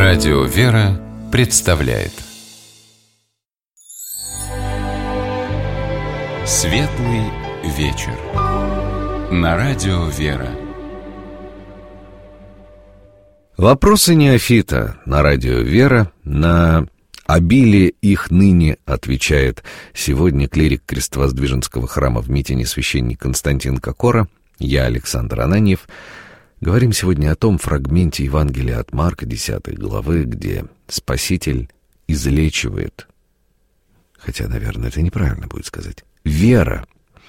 Радио «Вера» представляет Светлый вечер на Радио «Вера». Вопросы неофита на Радио «Вера». На обилие их ныне отвечает сегодня клирик Крестовоздвиженского храма в Митине священник Константин Кокора. Я Александр Ананьев. Говорим сегодня о том фрагменте Евангелия от Марка, 10 главы, где Спаситель излечивает, хотя, наверное, это неправильно будет сказать, вера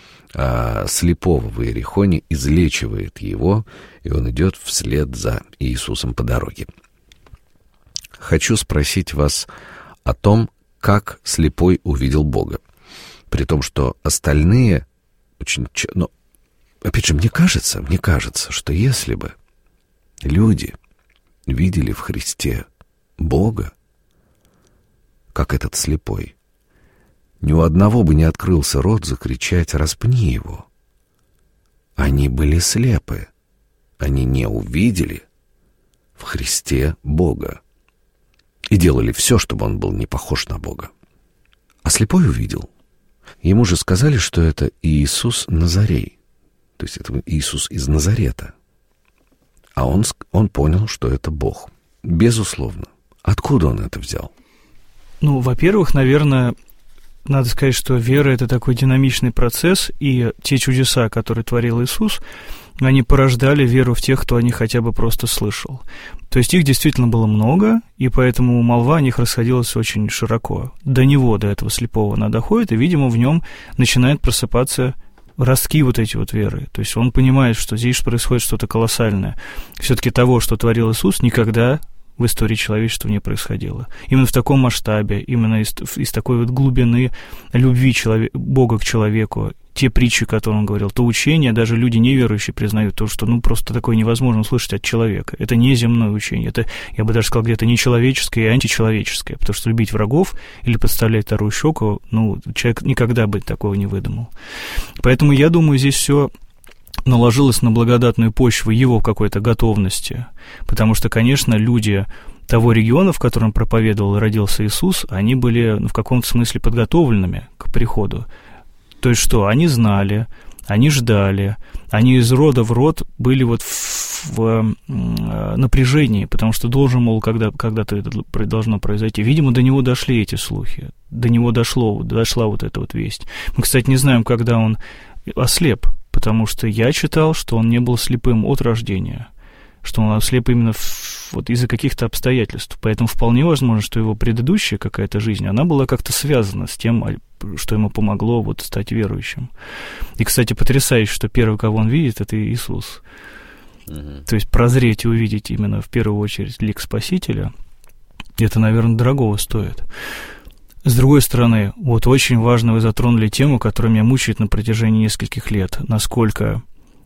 слепого в Иерихоне излечивает его, и он идет вслед за Иисусом по дороге. Хочу спросить вас о том, как слепой увидел Бога, при том, что остальные очень... Опять же, мне кажется, что если бы люди видели в Христе Бога, как этот слепой, ни у одного бы не открылся рот закричать «распни его». Они были слепы, они не увидели в Христе Бога и делали все, чтобы он был не похож на Бога. А слепой увидел. Ему же сказали, что это Иисус Назарей. То есть это Иисус из Назарета. А он понял, что это Бог. Безусловно. Откуда он это взял? Во-первых, наверное, надо сказать, что вера — это такой динамичный процесс, и те чудеса, которые творил Иисус, они порождали веру в тех, кто о них хотя бы просто слышал. То есть их действительно было много, и поэтому молва о них расходилась очень широко. До этого слепого она доходит, и, видимо, в нем начинает просыпаться ростки вот эти вот веры. То есть он понимает, что здесь происходит что-то колоссальное. Все-таки того, что творил Иисус, никогда в истории человечества не происходило. Именно в таком масштабе, именно из такой вот глубины любви Бога к человеку, те притчи, которые он говорил, то учение, даже люди неверующие признают то, что просто такое невозможно услышать от человека. Это не земное учение, это, я бы даже сказал, где-то нечеловеческое и античеловеческое, потому что любить врагов или подставлять вторую щеку, человек никогда бы такого не выдумал. Поэтому я думаю, здесь все наложилось на благодатную почву его какой-то готовности, потому что, конечно, люди того региона, в котором проповедовал и родился Иисус, они были в каком-то смысле подготовленными к приходу. То есть что? Они знали, они ждали, они из рода в род были вот в напряжении, потому что когда-то это должно произойти. Видимо, до него дошли эти слухи, до него дошла вот эта вот весть. Мы, кстати, не знаем, когда он ослеп, потому что я читал, что он не был слепым от рождения, что он ослеп именно из-за каких-то обстоятельств. Поэтому вполне возможно, что его предыдущая какая-то жизнь, она была как-то связана с тем, что ему помогло стать верующим. И, кстати, потрясающе, что первый, кого он видит, это Иисус. То есть прозреть и увидеть именно в первую очередь лик Спасителя, это, наверное, дорогого стоит. С другой стороны, очень важно вы затронули тему, которая меня мучает на протяжении нескольких лет. Насколько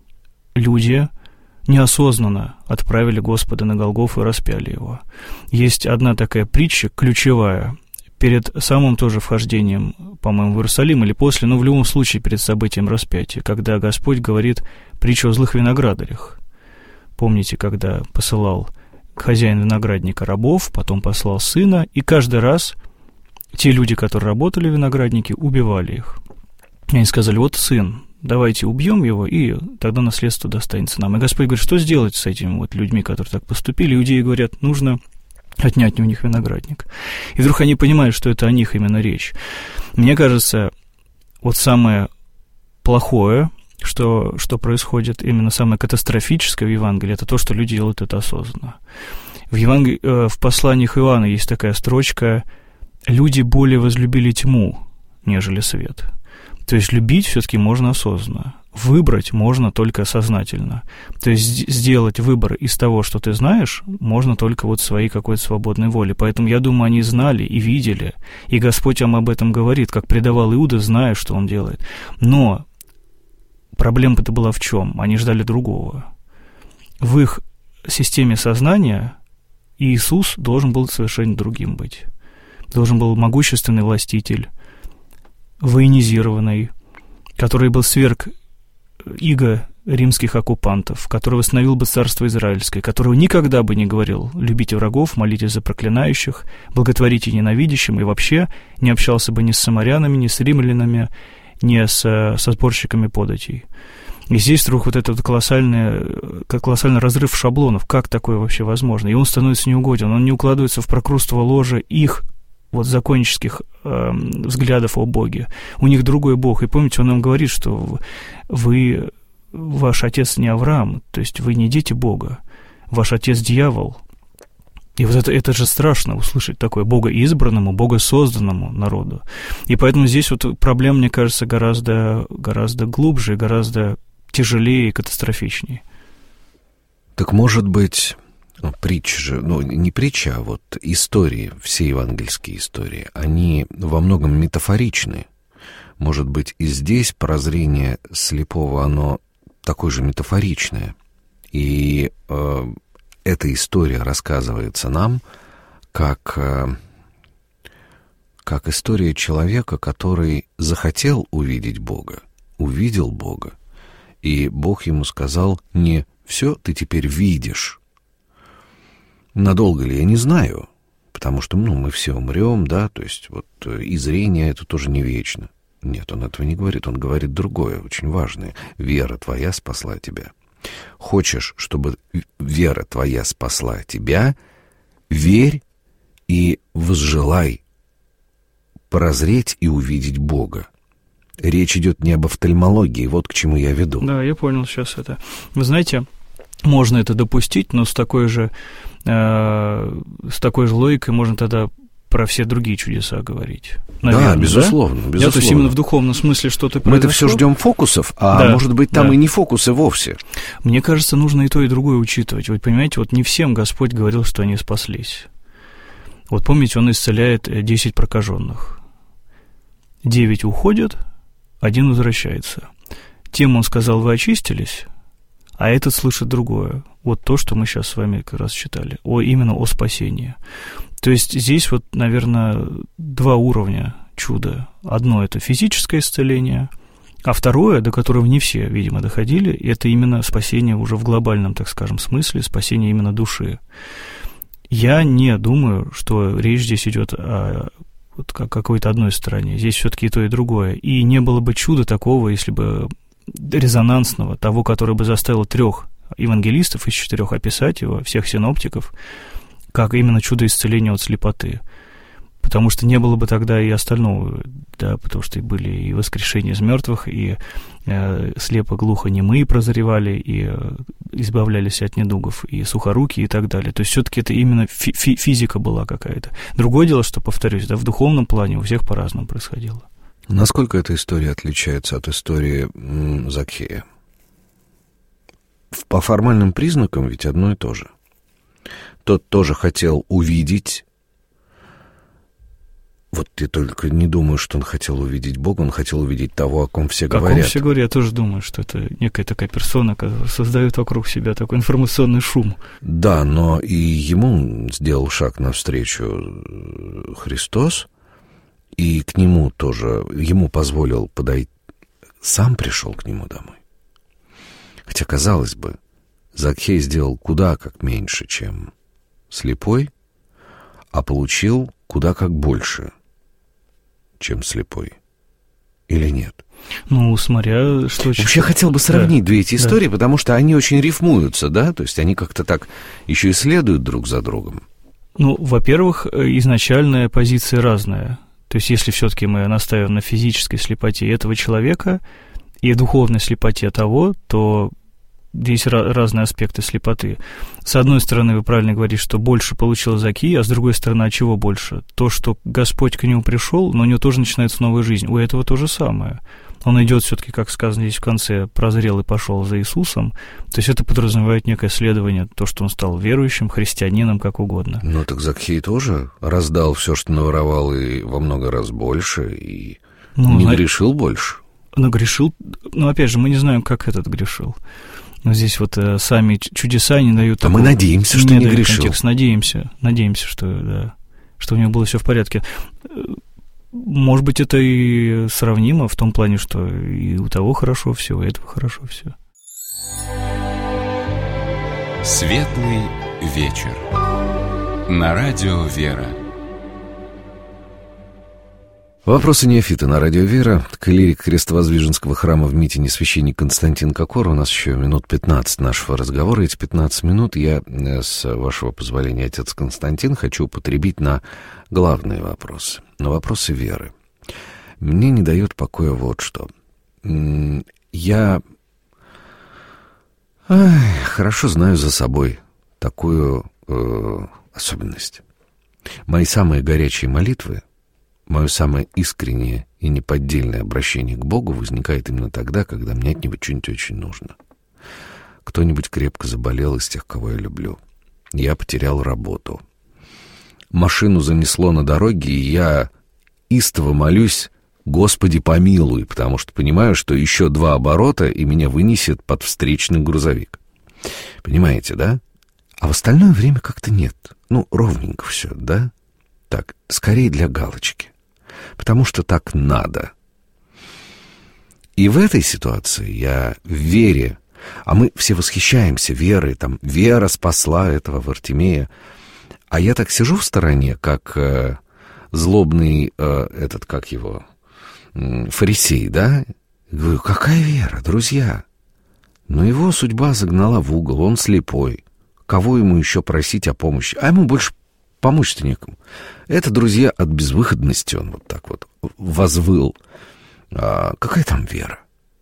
люди неосознанно отправили Господа на Голгофу и распяли его. Есть одна такая притча, ключевая, перед самым тоже вхождением, по-моему, в Иерусалим или после, в любом случае перед событием распятия, когда Господь говорит притчу о злых виноградарях. Помните, когда посылал хозяин виноградника рабов, потом послал сына, и каждый раз те люди, которые работали в винограднике, убивали их. И они сказали: сын, давайте убьем его, и тогда наследство достанется нам. И Господь говорит, что сделать с этими людьми, которые так поступили? Иудеи говорят, нужно отнять у них виноградник. И вдруг они понимают, что это о них именно речь. Мне кажется, самое плохое, что происходит, именно самое катастрофическое в Евангелии, это то, что люди делают это осознанно. В посланиях Иоанна есть такая строчка: «Люди более возлюбили тьму, нежели свет». То есть любить все-таки можно осознанно. Выбрать можно только сознательно. То есть сделать выбор из того, что ты знаешь, можно только своей какой-то свободной волей. Поэтому, я думаю, они знали и видели, и Господь вам об этом говорит, как предавал Иуда, зная, что он делает. Но проблема-то была в чем? Они ждали другого. В их системе сознания Иисус должен был совершенно другим быть. Должен был могущественный властитель, военизированный, который был сверг иго римских оккупантов, который восстановил бы царство израильское, который никогда бы не говорил «любите врагов, молитесь за проклинающих, благотворите ненавидящим» и вообще не общался бы ни с самарянами, ни с римлянами, ни со сборщиками податей. И здесь вдруг вот этот колоссальный разрыв шаблонов. Как такое вообще возможно? И он становится неугоден, он не укладывается в прокрустово ложе их вот законнических взглядов о Боге. У них другой Бог. И помните, он нам говорит, что ваш отец не Авраам, то есть вы не дети Бога, ваш отец дьявол. И вот это же страшно услышать такое Бога избранному, Бога созданному народу. И поэтому здесь вот проблема, мне кажется, гораздо глубже, гораздо тяжелее и катастрофичнее. Так может быть, притча же, не притча, а вот истории, все евангельские истории, они во многом метафоричны. Может быть, и здесь прозрение слепого, оно такое же метафоричное. И эта история рассказывается нам как история человека, который захотел увидеть Бога, увидел Бога, и Бог ему сказал: не все ты теперь видишь. Надолго ли, я не знаю, потому что мы все умрем, да, то есть вот и зрение это тоже не вечно. Нет, он этого не говорит, он говорит другое, очень важное. Вера твоя спасла тебя. Хочешь, чтобы вера твоя спасла тебя, верь и возжелай прозреть и увидеть Бога. Речь идет не об офтальмологии, вот к чему я веду. Да, я понял сейчас это. Вы знаете, можно это допустить, но с такой же логикой можно тогда про все другие чудеса говорить. Наверное, да, безусловно. То есть именно в духовном смысле что-то произошло. Мы-то все ждем фокусов, может быть, там и не фокусы вовсе. Мне кажется, нужно и то, и другое учитывать. Вы понимаете, вот не всем Господь говорил, что они спаслись. Вот помните, Он исцеляет 10 прокаженных. 9 уходят, 1 возвращается. Тем Он сказал: вы очистились, а этот слышит другое. Вот то, что мы сейчас с вами как раз читали. Именно о спасении. То есть здесь вот, наверное, 2 уровня чуда. Одно – это физическое исцеление, а второе, до которого не все, видимо, доходили, это именно спасение уже в глобальном, так скажем, смысле, спасение именно души. Я не думаю, что речь здесь идет о какой-то одной стороне. Здесь все-таки и то, и другое. И не было бы чуда такого, если бы резонансного, того, который бы заставил 3 евангелистов из 4 описать его, всех синоптиков, как именно чудо исцеления от слепоты. Потому что не было бы тогда и остального, да, потому что были и воскрешения из мертвых, и слепо-глухонемые прозревали, и избавлялись от недугов, и сухоруки, и так далее. То есть все-таки это именно физика была какая-то. Другое дело, что, повторюсь, да, в духовном плане у всех по-разному происходило. Насколько эта история отличается от истории Закхея? По формальным признакам ведь одно и то же. Тот тоже хотел увидеть. Вот я только не думаю, что он хотел увидеть Бога, он хотел увидеть того, о ком все говорят. О ком все говорят, я тоже думаю, что это некая такая персона, которая создает вокруг себя такой информационный шум. Да, но и ему сделал шаг навстречу Христос, и к нему тоже, ему позволил подойти, сам пришел к нему домой. Хотя, казалось бы, Закхей сделал куда как меньше, чем слепой, а получил куда как больше, чем слепой. Или нет? Смотря что... Вообще хотел бы сравнить две эти истории, потому что они очень рифмуются, да? То есть они как-то так еще и следуют друг за другом. Во-первых, изначальная позиция разная. То есть если все-таки мы настаиваем на физической слепоте этого человека и духовной слепоте того, то здесь разные аспекты слепоты. С одной стороны, вы правильно говорите, что больше получил Закхей, а с другой стороны, от чего больше? То, что Господь к нему пришел, но у него тоже начинается новая жизнь. У этого то же самое. Он идет все-таки, как сказано здесь в конце, прозрел и пошел за Иисусом. То есть это подразумевает некое следование, то, что он стал верующим, христианином, как угодно. Так Закхей тоже раздал все, что наворовал, и во много раз больше, и не грешил больше. Грешил, опять же, мы не знаем, как этот грешил. Но здесь вот сами чудеса не дают... мы надеемся, что не грешил. Контекст. Надеемся, что у него было все в порядке. Может быть, это и сравнимо в том плане, что и у того хорошо все, у этого хорошо все. Светлый вечер. На радио «Вера». Вопросы неофита на радио «Вера». Клирик Крестовоздвиженского храма в Митине священник Константин Кокор. У нас еще минут 15 нашего разговора. Эти 15 минут я, с вашего позволения, отец Константин, хочу употребить на главные вопросы. На вопросы веры. Мне не дает покоя вот что. Я хорошо знаю за собой такую особенность. Мои самые горячие молитвы, мое самое искреннее и неподдельное обращение к Богу возникает именно тогда, когда мне от Него что-нибудь очень нужно. Кто-нибудь крепко заболел из тех, кого я люблю. Я потерял работу. Машину занесло на дороге, и я истово молюсь: «Господи, помилуй», потому что понимаю, что еще 2 оборота, и меня вынесет под встречный грузовик. Понимаете, да? А в остальное время как-то нет. Ровненько все, да? Так, скорее для галочки. Потому что так надо. И в этой ситуации я в вере, а мы все восхищаемся верой, Вера спасла этого Вартимея, а я так сижу в стороне, как злобный, фарисей, да? Говорю, какая вера, друзья? Но его судьба загнала в угол, он слепой. Кого ему еще просить о помощи? А ему больше помочь-то некому. Это, друзья, от безвыходности он вот так вот возвыл. Какая там вера?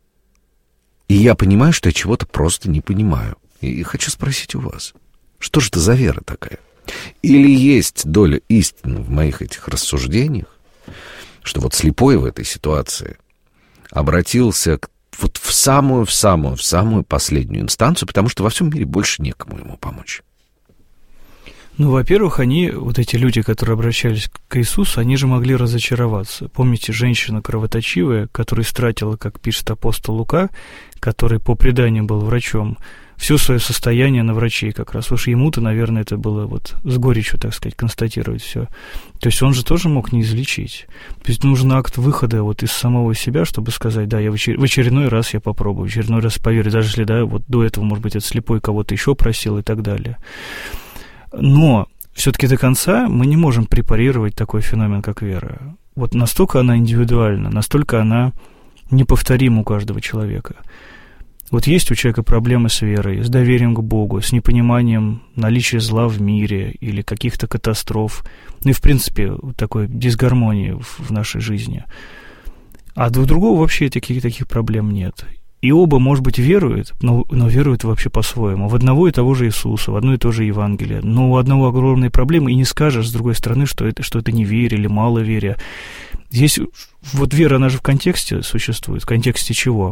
И я понимаю, что я чего-то просто не понимаю. И хочу спросить у вас, что же это за вера такая? Или есть доля истины в моих этих рассуждениях, что вот слепой в этой ситуации обратился в самую последнюю инстанцию, потому что во всем мире больше некому ему помочь? Во-первых, эти люди, которые обращались к Иисусу, они же могли разочароваться. Помните, женщина кровоточивая, которая истратила, как пишет апостол Лука, который по преданию был врачом, все свое состояние на врачей как раз. Уж ему-то, наверное, это было с горечью, так сказать, констатировать все. То есть он же тоже мог не излечить. То есть нужен акт выхода из самого себя, чтобы сказать, да, в очередной раз я попробую, в очередной раз поверю, даже если, до этого, может быть, этот слепой кого-то еще просил и так далее. Но все-таки до конца мы не можем препарировать такой феномен, как вера. Настолько она индивидуальна, настолько она неповторима у каждого человека. Есть у человека проблемы с верой, с доверием к Богу, с непониманием наличия зла в мире или каких-то катастроф, и, в принципе, такой дисгармонии в нашей жизни. А у другого вообще таких проблем нет. И оба, может быть, веруют, но веруют вообще по-своему. В одного и того же Иисуса, в одно и то же Евангелие. Но у одного огромные проблемы, и не скажешь, с другой стороны, что это неверие или маловерие. Здесь вера, она же в контексте существует. В контексте чего?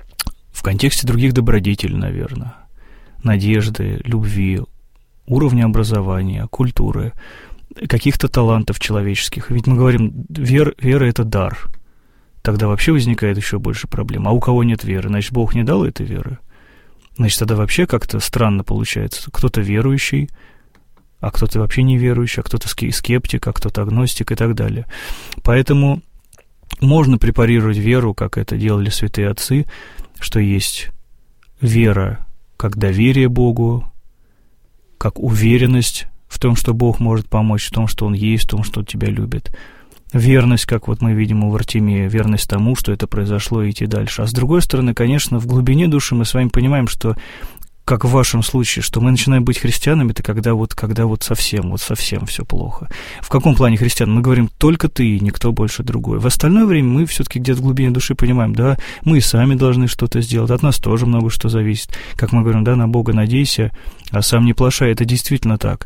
В контексте других добродетелей, наверное. Надежды, любви, уровня образования, культуры, каких-то талантов человеческих. Ведь мы говорим, вера – это дар. Тогда вообще возникает еще больше проблем. А у кого нет веры? Значит, Бог не дал этой веры. Значит, тогда вообще как-то странно получается. Кто-то верующий, а кто-то вообще неверующий, а кто-то скептик, а кто-то агностик и так далее. Поэтому можно препарировать веру, как это делали святые отцы, что есть вера как доверие Богу, как уверенность в том, что Бог может помочь, в том, что Он есть, в том, что Он тебя любит. Верность, как мы видим у Вартимея, верность тому, что это произошло, и идти дальше. А с другой стороны, конечно, в глубине души мы с вами понимаем, что, как в вашем случае, что мы начинаем быть христианами, это когда совсем все плохо. В каком плане христиан? Мы говорим, только ты и никто больше другой. В остальное время мы все-таки где-то в глубине души понимаем, да, мы и сами должны что-то сделать, от нас тоже много что зависит. Как мы говорим, да, на Бога надейся, а сам не плашай, это действительно так.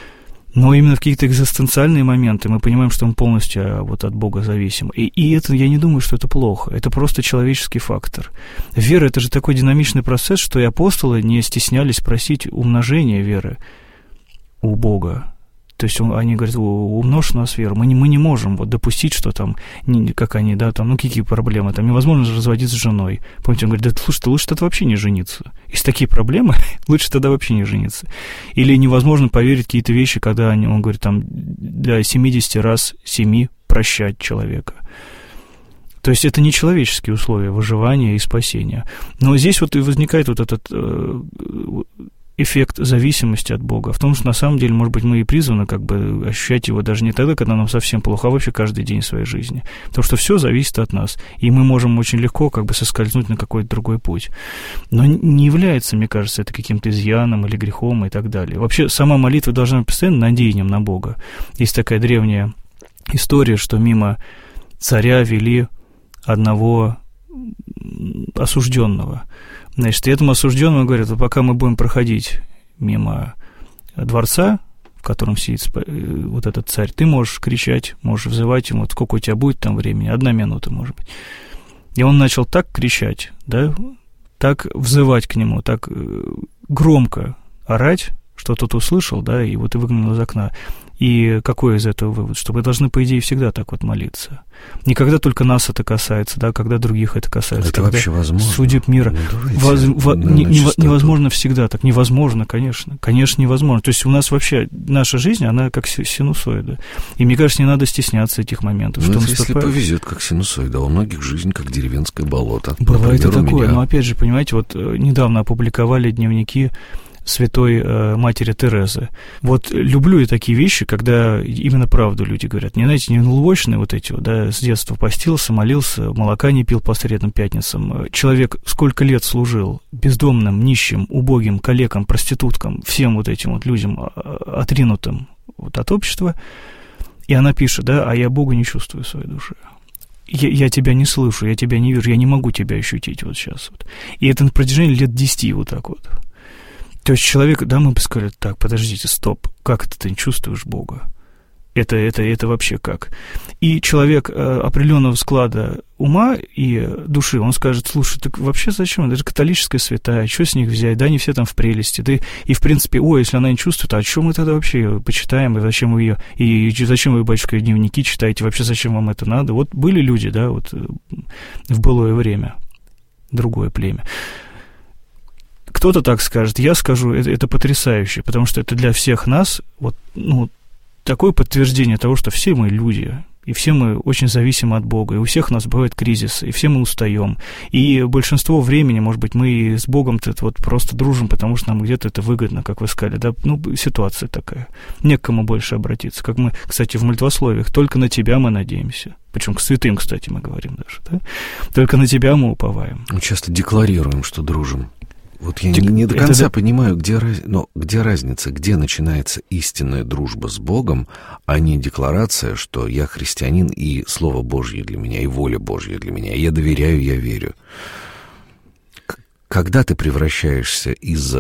Но именно в какие-то экзистенциальные моменты мы понимаем, что мы полностью от Бога зависим. И это, я не думаю, что это плохо. Это просто человеческий фактор. Вера – это же такой динамичный процесс, что и апостолы не стеснялись просить умножения веры у Бога. То есть они говорят, умножь нас веру. Мы не можем допустить, что как они, какие проблемы, невозможно же разводиться с женой. Помните, он говорит, слушай, лучше тогда вообще не жениться. Если такие проблемы, лучше тогда вообще не жениться. Или невозможно поверить в какие-то вещи, когда он говорит, до 70 раз 7 прощать человека. То есть это не человеческие условия выживания и спасения. Но здесь вот и возникает вот этот эффект зависимости от Бога. В том, что на самом деле, может быть, мы и призваны как бы ощущать его даже не тогда, когда нам совсем плохо, а вообще каждый день своей жизни. Потому что все зависит от нас. И мы можем очень легко как бы соскользнуть на какой-то другой путь. Но не является, мне кажется, это каким-то изъяном или грехом и так далее. Вообще, сама молитва должна быть постоянно надеянием на Бога. Есть такая древняя история, что мимо царя вели одного осужденного. Значит, и этому осужденному говорят, вот пока мы будем проходить мимо дворца, в котором сидит вот этот царь, ты можешь кричать, можешь взывать ему, вот сколько у тебя будет там времени, 1 минута, может быть. И он начал так кричать, да, так взывать к нему, так громко орать, что тот услышал, да, и вот и выгнал из окна. И какой из этого вывод? Что мы должны, по идее, всегда так вот молиться. Не когда только нас это касается, да, когда других это касается. Это вообще возможно? Судеб мира. Невозможно всегда так. Невозможно, конечно. Конечно, невозможно. То есть у нас вообще наша жизнь, она как синусоида. И мне кажется, не надо стесняться этих моментов. Ну, если повезет, как синусоида. У многих жизнь как деревенское болото. Бывает и такое. Но опять же, понимаете, вот недавно опубликовали дневники святой матери Терезы. Вот люблю я такие вещи, когда именно правду люди говорят. Не, знаете, не лубочные вот эти вот, да, с детства постился, молился, молока не пил по средним пятницам. Человек сколько лет служил бездомным, нищим, убогим, калекам, проституткам, всем вот этим вот людям, отринутым вот от общества. И она пишет, да, а я Бога не чувствую в своей душе. Я тебя не слышу, я тебя не вижу, я не могу тебя ощутить вот сейчас. Вот. И это на протяжении лет 10 вот так вот. То есть человек, да, мы бы сказали, так, подождите, стоп, как это ты не чувствуешь Бога? Это вообще как? И человек определенного склада ума и души, он скажет, слушай, так вообще зачем? Это же католическая святая, что с них взять? Да, они все там в прелести. Да, и, в принципе, если она не чувствует, а о чем мы тогда вообще ее почитаем, и зачем вы ее, и зачем вы, батюшка, дневники читаете, вообще зачем вам это надо? Вот были люди, да, вот в былое время, другое племя. Кто-то так скажет, я скажу, это потрясающе, потому что это для всех нас вот, ну, такое подтверждение того, что все мы люди, и все мы очень зависимы от Бога, и у всех у нас бывают кризисы, и все мы устаем, и большинство времени, может быть, мы с Богом-то вот просто дружим, потому что нам где-то это выгодно, как вы сказали, да, ну, ситуация такая, не к кому больше обратиться, как мы, кстати, в молитвословиях, только на Тебя мы надеемся, причем к святым, кстати, мы говорим даже, да, только на Тебя мы уповаем. Мы часто декларируем, что дружим. Вот я не до конца понимаю, где разница, где начинается истинная дружба с Богом, а не декларация, что я христианин, и Слово Божье для меня, и воля Божья для меня, я доверяю, я верю. Когда ты превращаешься из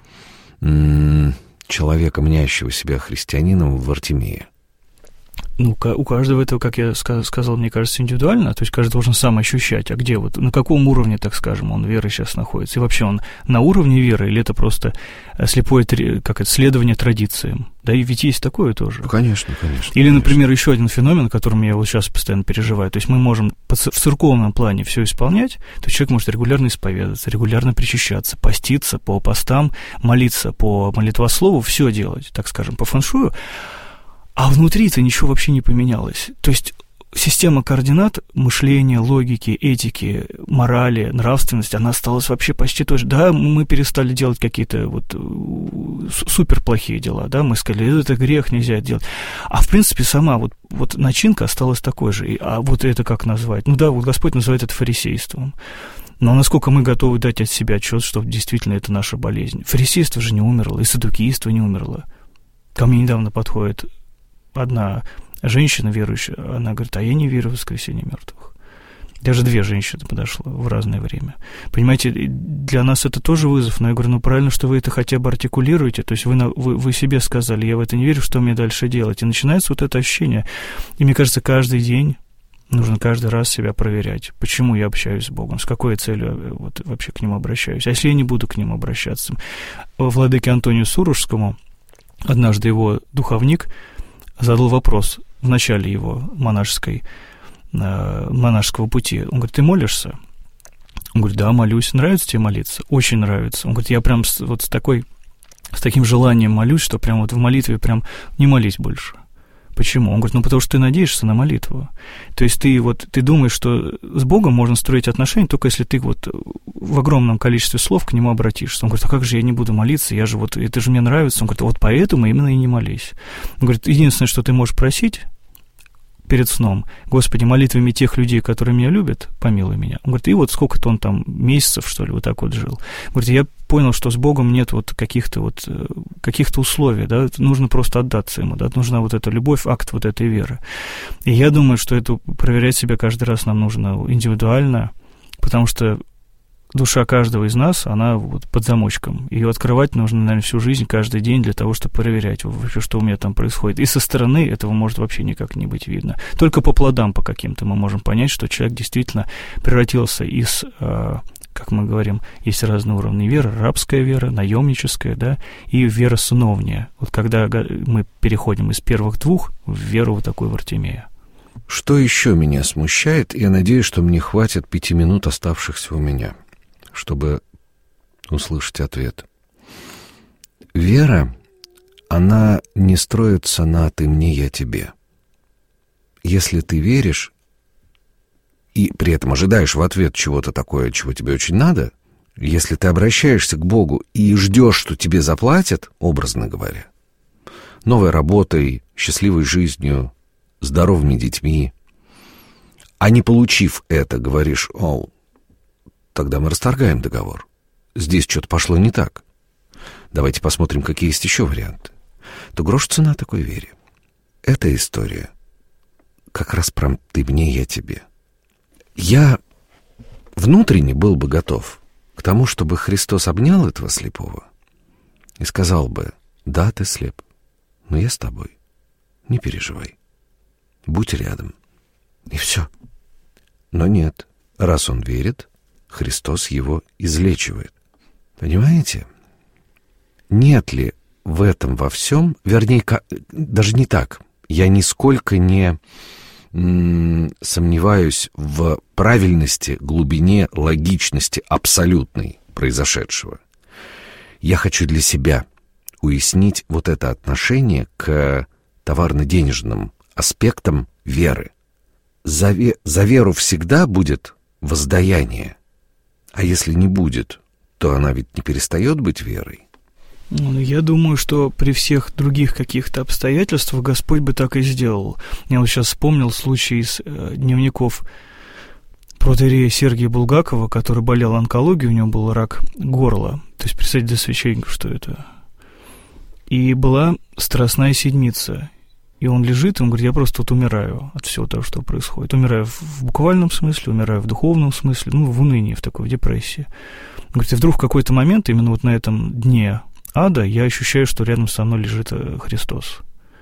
человека, мнящего себя христианином, в Артемия? Ну, у каждого этого, как я сказал, мне кажется, индивидуально, то есть каждый должен сам ощущать, а где вот, на каком уровне, так скажем, он веры сейчас находится, и вообще он на уровне веры, или это просто слепое, следование традициям, да, и ведь есть такое тоже. Конечно, конечно. Или, например, еще один феномен, которым я вот сейчас постоянно переживаю, то есть мы можем в церковном плане все исполнять, то есть человек может регулярно исповедоваться, регулярно причащаться, поститься по постам, молиться по молитвослову, все делать, так скажем, по фэншую. А внутри-то ничего вообще не поменялось. То есть система координат мышления, логики, этики, морали, нравственности, она осталась вообще почти той же. Да, мы перестали делать какие-то вот суперплохие дела, да, мы сказали, это грех, нельзя делать. А в принципе сама вот начинка осталась такой же. А вот это как назвать? Ну да, вот Господь называет это фарисейством. Но насколько мы готовы дать от себя отчет, что действительно это наша болезнь? Фарисейство же не умерло, и саддукейство не умерло. Ко мне недавно подходит одна женщина верующая, она говорит, а я не верю в воскресение мертвых. Даже 2 женщины подошло в разное время. Понимаете, для нас это тоже вызов, но я говорю, ну правильно, что вы это хотя бы артикулируете, то есть вы себе сказали, я в это не верю, что мне дальше делать. И начинается вот это ощущение. И мне кажется, каждый день нужно каждый раз себя проверять, почему я общаюсь с Богом, с какой целью вот вообще к Нему обращаюсь. А если я не буду к Нему обращаться? Владыке Антонию Сурожскому однажды его духовник задал вопрос в начале его монашеского пути. Он говорит, ты молишься? Он говорит, да, молюсь. Нравится тебе молиться? Очень нравится. Он говорит, я прям вот с таким желанием молюсь, что прям вот в молитве прям не молись больше. Почему? Он говорит, потому что ты надеешься на молитву. То есть ты думаешь, что с Богом можно строить отношения, только если ты в огромном количестве слов к Нему обратишься. Он говорит, а как же я не буду молиться, это же мне нравится. Он говорит, вот поэтому именно и не молись. Он говорит, единственное, что ты можешь просить перед сном: Господи, молитвами тех людей, которые меня любят, помилуй меня. Он говорит, и сколько-то он там месяцев, что ли, вот так вот жил. Он говорит, я понял, что с Богом нет каких-то условий, да, нужно просто отдаться Ему, да, нужна эта любовь, акт этой веры. И я думаю, что проверять себя каждый раз нам нужно индивидуально, потому что душа каждого из нас, она под замочком. Ее открывать нужно, наверное, всю жизнь, каждый день для того, чтобы проверять вообще, что у меня там происходит. И со стороны этого может вообще никак не быть видно. Только по плодам по каким-то мы можем понять, что человек действительно превратился из, как мы говорим, есть разные уровни веры: рабская вера, наемническая, да, и вера сыновняя. Когда мы переходим из первых двух в веру такую Вартимея. Что еще меня смущает, я надеюсь, что мне хватит 5 минут, оставшихся у меня, чтобы услышать ответ. Вера, она не строится на «ты мне, я тебе». Если ты веришь и при этом ожидаешь в ответ чего-то такое, чего тебе очень надо, если ты обращаешься к Богу и ждешь, что тебе заплатят, образно говоря, новой работой, счастливой жизнью, здоровыми детьми, а не получив это, говоришь: тогда мы расторгаем договор. Здесь что-то пошло не так. Давайте посмотрим, какие есть еще варианты. То грош цена такой вере. Эта история как раз про «ты мне, я тебе». Я внутренне был бы готов к тому, чтобы Христос обнял этого слепого и сказал бы: да, ты слеп, но я с тобой. Не переживай. Будь рядом. И все. Но нет. Раз он верит, Христос его излечивает. Понимаете? Нет ли в этом во всем, вернее, даже не так. Я нисколько не сомневаюсь в правильности, глубине, логичности абсолютной произошедшего. Я хочу для себя уяснить это отношение к товарно-денежным аспектам веры. За веру всегда будет воздаяние. А если не будет, то она ведь не перестает быть верой. Я думаю, что при всех других каких-то обстоятельствах Господь бы так и сделал. Я сейчас вспомнил случай из дневников протоиерея Сергия Булгакова, который болел онкологией, у него был рак горла. То есть, представьте для священника, что это. И была Страстная Седмица. И он лежит, и он говорит: я просто умираю от всего того, что происходит. Умираю в буквальном смысле, умираю в духовном смысле, в унынии, в депрессии. Он говорит, и вдруг в какой-то момент, именно на этом дне ада, я ощущаю, что рядом со мной лежит Христос.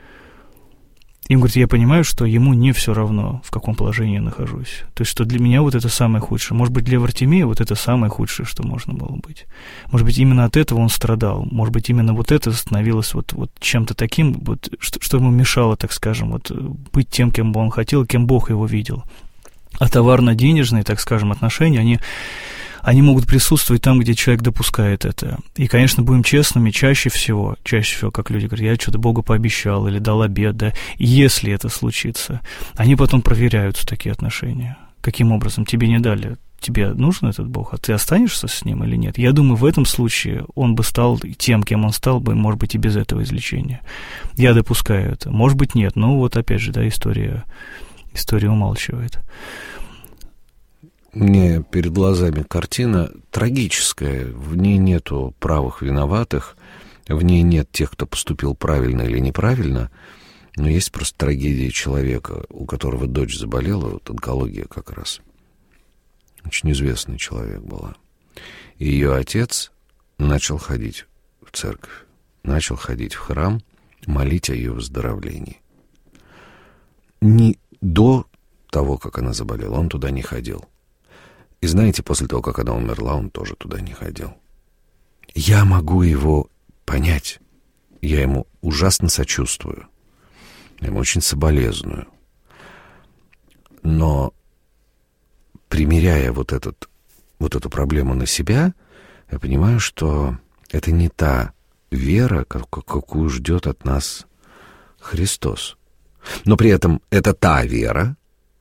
И он говорит, я понимаю, что ему не все равно, в каком положении я нахожусь. То есть, что для меня это самое худшее. Может быть, для Вартимея это самое худшее, что можно было быть. Может быть, именно от этого он страдал. Может быть, именно это становилось чем-то таким, что ему мешало, так скажем, быть тем, кем бы он хотел, кем Бог его видел. А товарно-денежные, так скажем, отношения, они могут присутствовать там, где человек допускает это. И, конечно, будем честными, чаще всего, как люди говорят, я что-то Богу пообещал или дал обет, да, если это случится, они потом проверяются, такие отношения. Каким образом? Тебе не дали, тебе нужен этот Бог, а ты останешься с ним или нет? Я думаю, в этом случае он бы стал тем, кем он стал бы, может быть, и без этого излечения. Я допускаю это. Может быть, нет, но опять же, да, история умалчивает. Мне перед глазами картина трагическая. В ней нету правых виноватых, в ней нет тех, кто поступил правильно или неправильно, но есть просто трагедия человека, у которого дочь заболела, онкология как раз. Очень известный человек была. И ее отец начал ходить в церковь, начал ходить в храм, молить о ее выздоровлении. Не до того, как она заболела, он туда не ходил. И знаете, после того, как она умерла, он тоже туда не ходил. Я могу его понять. Я ему ужасно сочувствую. Я ему очень соболезную. Но, примеряя эту проблему на себя, я понимаю, что это не та вера, какую ждет от нас Христос. Но при этом это та вера,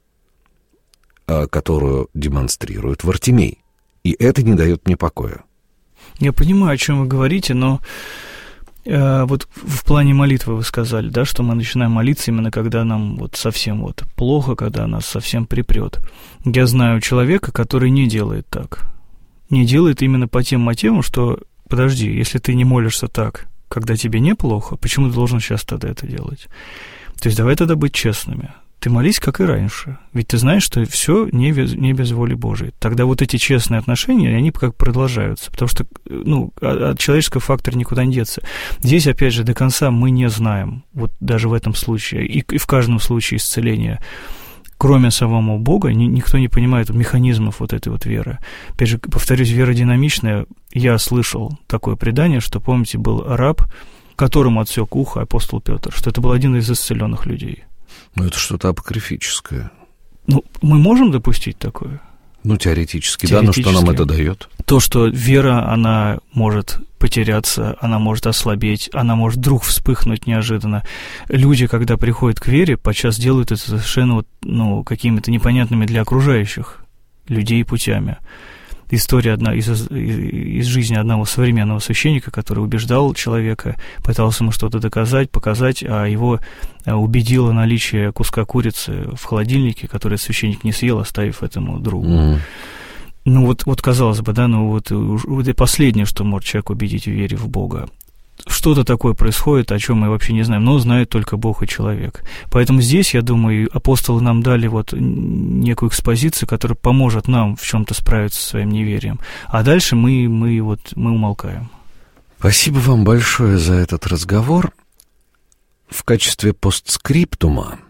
которую демонстрирует Вартимей. И это не дает мне покоя. Я понимаю, о чем вы говорите, но вот в плане молитвы вы сказали, да, что мы начинаем молиться именно когда нам вот совсем вот плохо, когда нас совсем припрет. Я знаю человека, который не делает так. Не делает именно по тем мотивам, что, подожди, если ты не молишься так, когда тебе неплохо, почему ты должен сейчас тогда это делать? То есть давай тогда быть честными. Ты молись, как и раньше. Ведь ты знаешь, что все не без воли Божией. Тогда вот эти честные отношения, они как продолжаются. Потому что, от человеческого фактора никуда не деться. Здесь, опять же, до конца мы не знаем, вот даже в этом случае, и в каждом случае исцеления, кроме самого Бога, никто не понимает механизмов вот этой вот веры. Опять же, повторюсь, вера динамичная. Я слышал такое предание, что, помните, был раб, которому отсек ухо апостол Петр, что это был один из исцеленных людей. Ну, это что-то апокрифическое. Ну, мы можем допустить такое? Ну, теоретически, да, но что нам это дает? То, что вера, она может потеряться, она может ослабеть, она может вдруг вспыхнуть неожиданно. Люди, когда приходят к вере, подчас делают это совершенно какими-то непонятными для окружающих людей путями. История одна из жизни одного современного священника, который убеждал человека, пытался ему что-то доказать, показать, а его убедило наличие куска курицы в холодильнике, который священник не съел, оставив этому другу. Ну вот казалось бы, да, вот это последнее, что может человек убедить в вере в Бога. Что-то такое происходит, о чем мы вообще не знаем, но знает только Бог и человек. Поэтому здесь, я думаю, апостолы нам дали вот некую экспозицию, которая поможет нам в чем-то справиться со своим неверием. А дальше мы умолкаем. Спасибо вам большое за этот разговор. В качестве постскриптума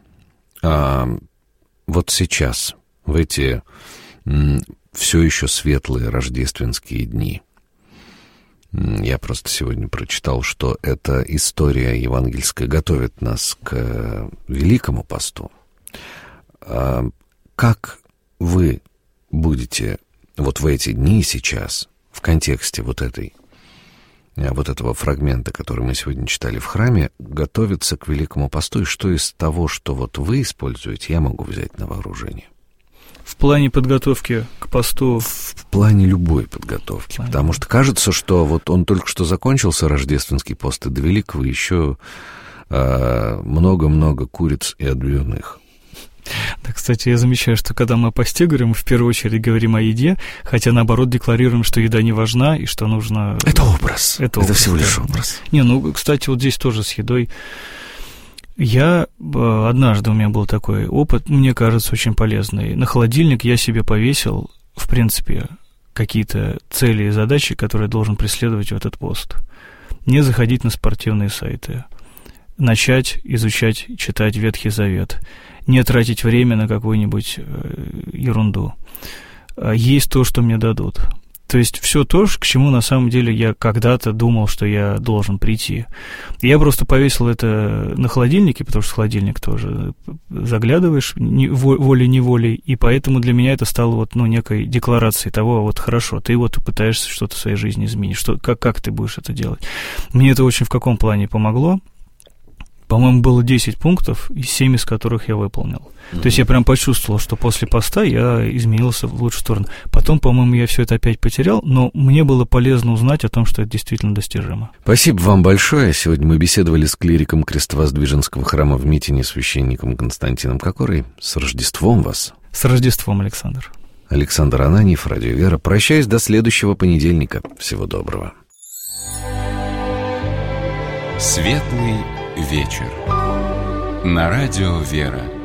вот сейчас, в эти все еще светлые рождественские дни, я просто сегодня прочитал, что эта история евангельская готовит нас к Великому посту. Как вы будете вот в эти дни сейчас, в контексте вот этого фрагмента, который мы сегодня читали в храме, готовиться к Великому посту, и что из того, что вот вы используете, я могу взять на вооружение? В плане подготовки к посту? В плане любой подготовки. Потому что кажется, что вот он только что закончился, рождественский пост, и до Великого еще много-много куриц и отбивных. Да, кстати, я замечаю, что когда мы о посте говорим, мы в первую очередь говорим о еде, хотя, наоборот, декларируем, что еда не важна и что нужно... Это образ. Это всего лишь образ. Кстати, вот здесь тоже с едой... Однажды у меня был такой опыт, мне кажется, очень полезный. На холодильник я себе повесил, в принципе, какие-то цели и задачи, которые должен преследовать в этот пост. Не заходить на спортивные сайты, начать изучать, читать Ветхий Завет, не тратить время на какую-нибудь ерунду. Есть то, что мне дадут. То есть все то, к чему на самом деле я когда-то думал, что я должен прийти. Я просто повесил это на холодильнике, потому что в холодильник тоже заглядываешь волей-неволей, и поэтому для меня это стало некой декларацией того, вот хорошо, ты пытаешься что-то в своей жизни изменить, как ты будешь это делать. Мне это очень в каком плане помогло? По-моему, было 10 пунктов, 7 из которых я выполнил. То есть я прям почувствовал, что после поста я изменился в лучшую сторону. Потом, по-моему, я все это опять потерял, но мне было полезно узнать о том, что это действительно достижимо. Спасибо вам большое. Сегодня мы беседовали с клириком Крестовоздвиженского храма в Митине, священником Константином Кокорой. С Рождеством вас! С Рождеством, Александр! Александр Ананьев, Радио Вера. Прощаюсь до следующего понедельника. Всего доброго. Светлый вечер. На Радио Вера.